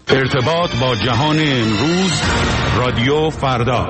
ارتباط با جهان امروز، رادیو فردا.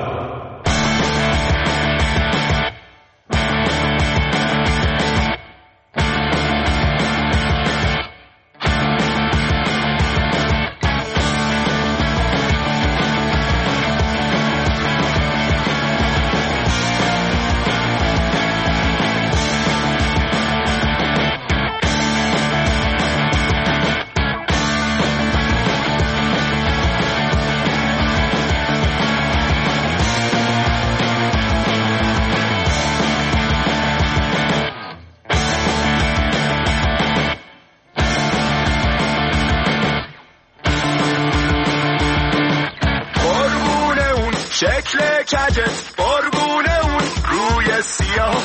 شکل کجت قربونه اون روی سیاه،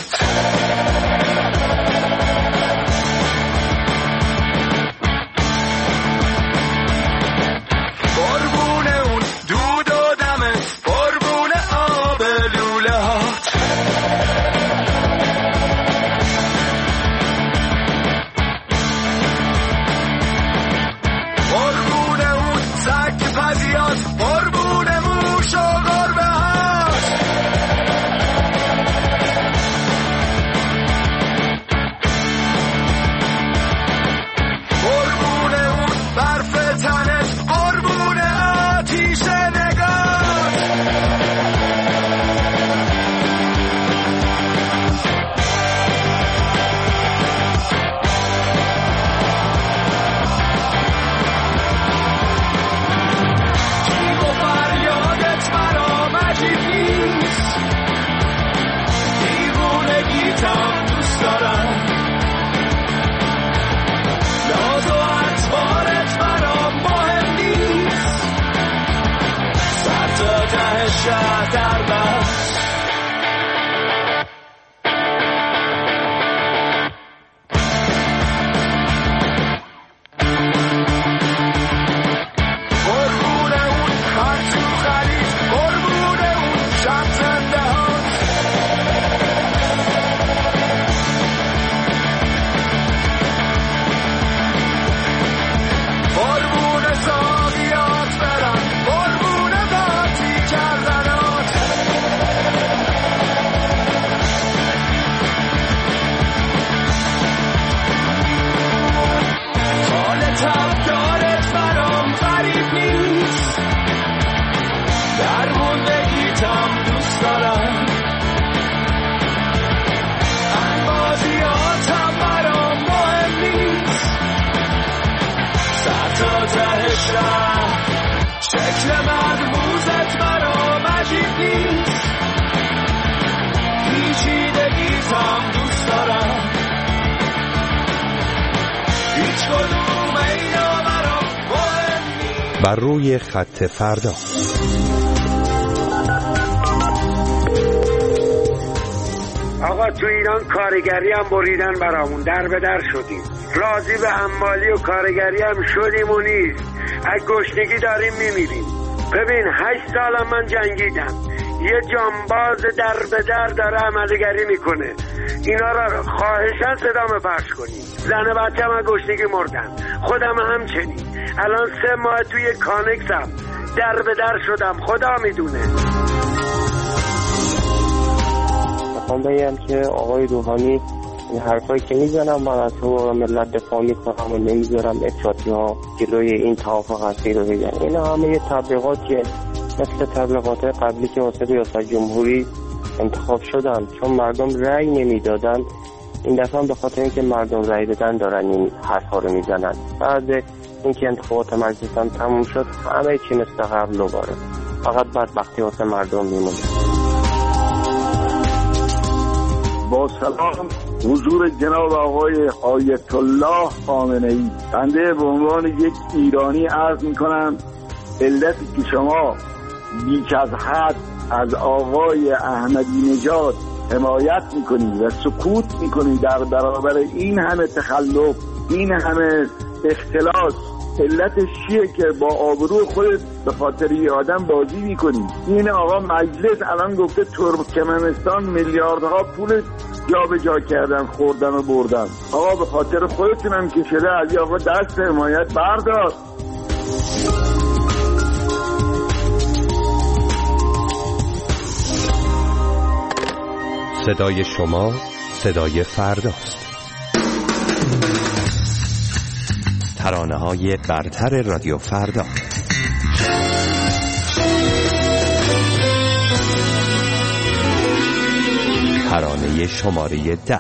قربونه اون دود و دمت، قربونه آب لوله هات، قربونه اون سگ پزیات، قربونه موش و شهر بس قربونه اون خط تو خلیج، قربونه اون شب زنده هات، قربونه ساقیات برن، قربونه باتی کردنات، حال تبدارت برام غریب نیست، در موندگیتم دوست دارم، انبازیاتم برام مهم نیست، سر تا ته شهر شکل مرموزت برام عجیب نیست، پیچیدگیتم دوست دارم، هیچ کدوم اینا برام مهم نیست. بر روی خط فردا. آقا تو ایران کارگری هم بریدن برامون، در به در شدیم، راضی به حمالی و کارگری هم شدیم و نیست، از گشنگی داریم میمیریم. ببین 8 سالم من جنگیدم، یه جانباز در به در داره عملگری میکنه، اینا را خواهشاً صدامو پخش کنیم. زن بچه‌م از گشنگی مردن، خودم همچنین، الان 3 ماه توی کانکسم، در به در شدم، خدا میدونه. میخوام بگم که آقای روحانی این حرفایی که میزنم من از حقوق ملت دفاع میکنم و نمیذارم افراطی ها جلوی این توافق اصلی رو بگن. این همه یه تبلیغاتیه، مثل تبلیغات قبلی که واسه ریاست جمهوری انتخاب شدن، چون مردم رأی نمیدادن، این دفعه به خاطر اینکه مردم رأی دادن دارن این حرفا رو میزنن. بعد اینکه انتخابات مجلس هم تموم شد همه چی مثل قبل دوباره، فقط بدبختی واسه مردم میمونه. با سلام حضور جناب آقای آیت الله خامنه‌ای، بنده به عنوان یک ایرانی عرض میکنم علتی که شما بیش از حد از آقای احمدی نژاد حمایت میکنید و سکوت میکنید در برابر این همه تخلف، این همه اختلاس، علتش چیه که با آبرو خودت به خاطر یه آدم بازی میکنی؟ این آقا مجلس الان گفته ترکمنستان میلیاردها پول جابجا کردن، خوردن و بردن. آقا به خاطر خودتون هم که شده از آقا دست حمایت بردار. صدای شما صدای فرداست. ترانه‌های برتر رادیو فردا. ترانه شماره 10.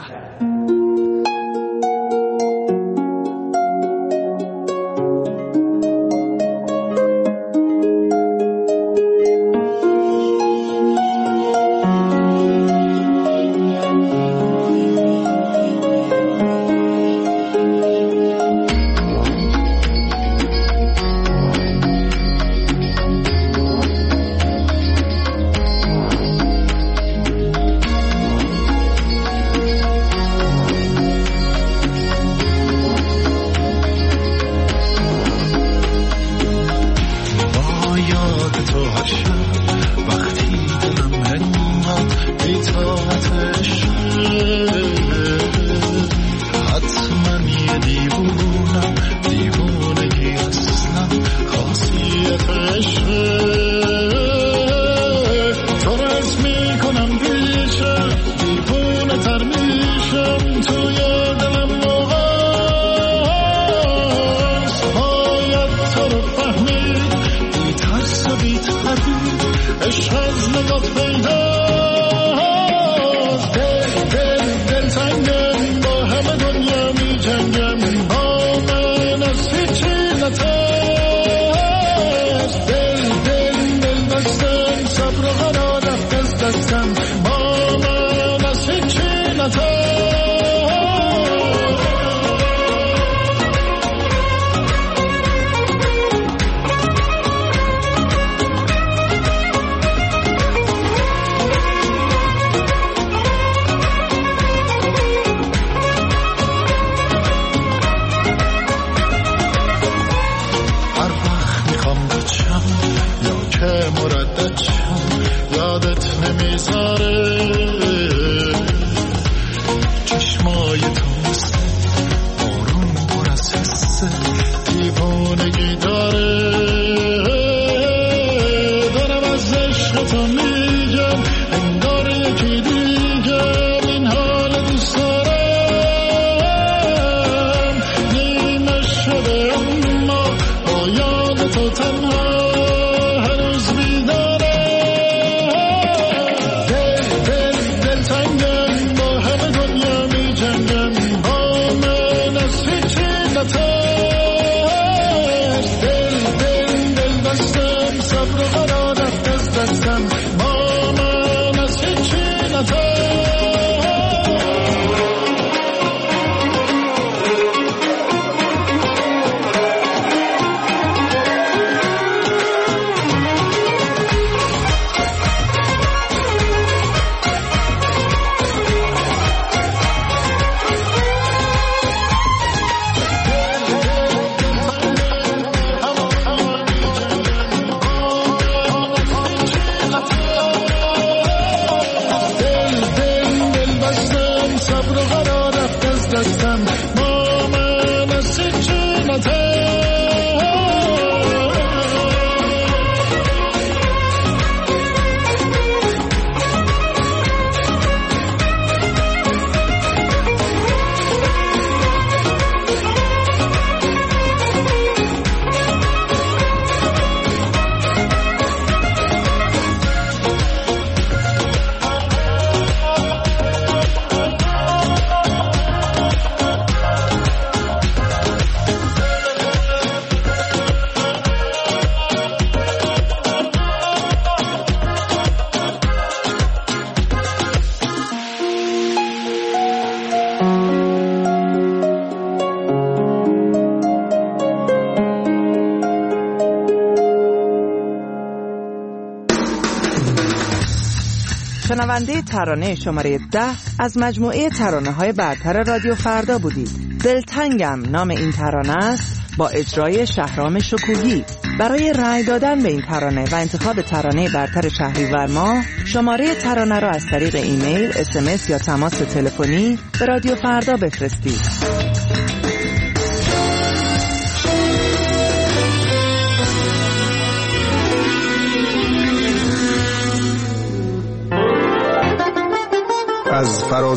شنونده ترانه شماره 10 از مجموعه ترانه‌های برتر رادیو فردا بودید. دلتنگم نام این ترانه است با اجرای شهرام شکوهی. برای رأی دادن به این ترانه و انتخاب ترانه برتر شهریور ماه شماره ترانه را از طریق ایمیل، SMS یا تماس تلفنی به رادیو فردا بفرستید.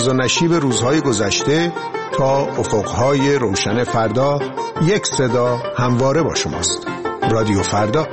فراز و نشیب روزهای گذشته تا افقهای روشن فردا، یک صدا همواره با شماست. رادیو فردا.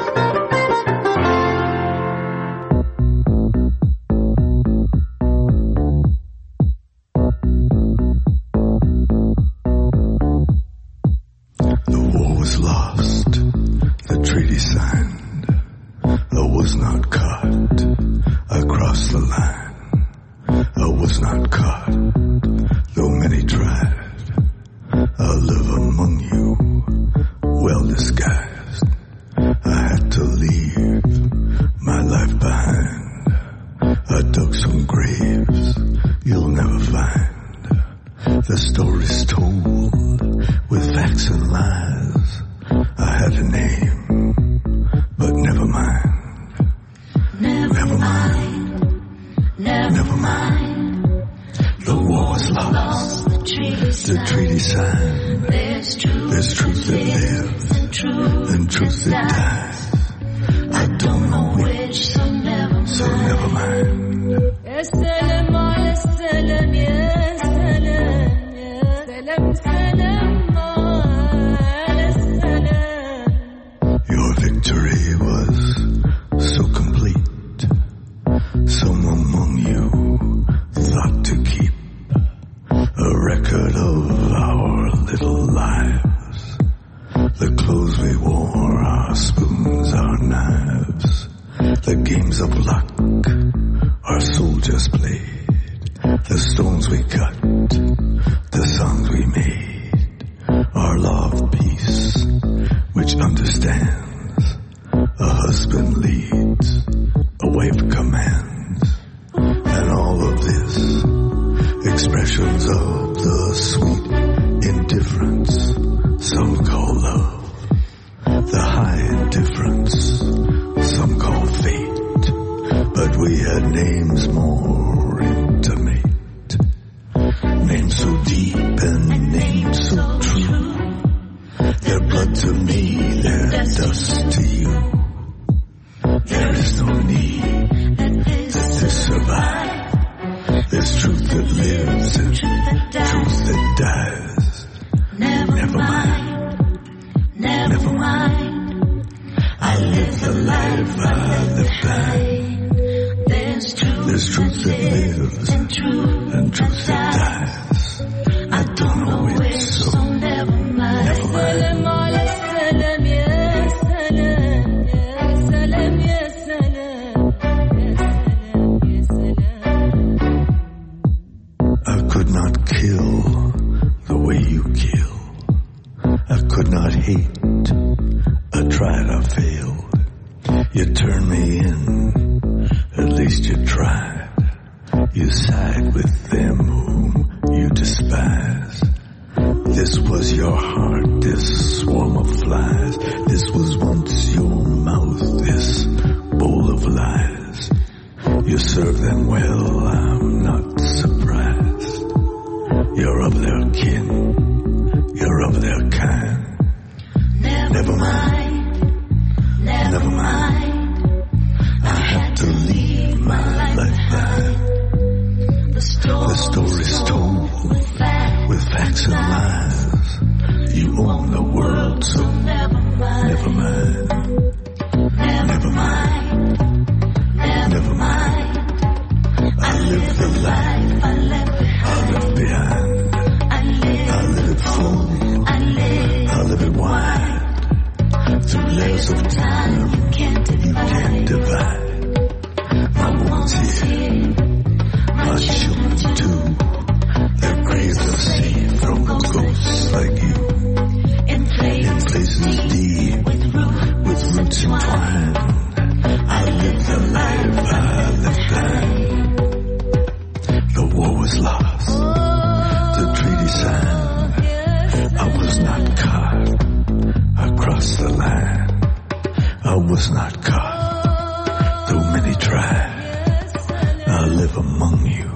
Was not caught, though many tried. I live among you.